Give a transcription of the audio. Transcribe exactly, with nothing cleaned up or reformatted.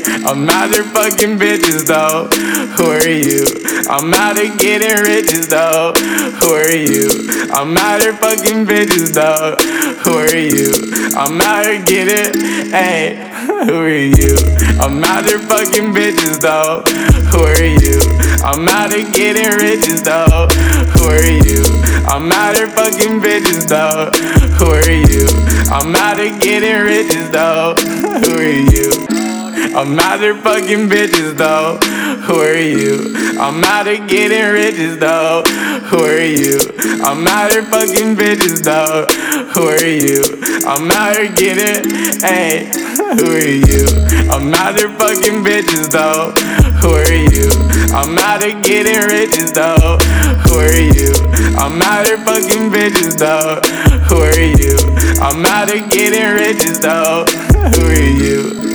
I'm out here fucking bitches though. Who are you? I'm out here getting riches though. Who are you? I'm out here fucking bitches though. Who are you? I'm out here getting, hey. Who are you? I'm out here fucking bitches though. Who are you? I'm out here getting riches though. Who are you? I'm out here fucking bitches though. Who are you? I'm out here getting riches though. Who are you? I'm out here fucking bitches though. Who are you? I'm out here getting riches though. Who are you? I'm out here fucking bitches though. Who are you? I'm out here getting, hey. Who are you? I'm out here fucking bitches though. Who are you? I'm out here getting riches though. Who are you? I'm out here fucking bitches though. Who are you? I'm out here getting riches though. Who are you?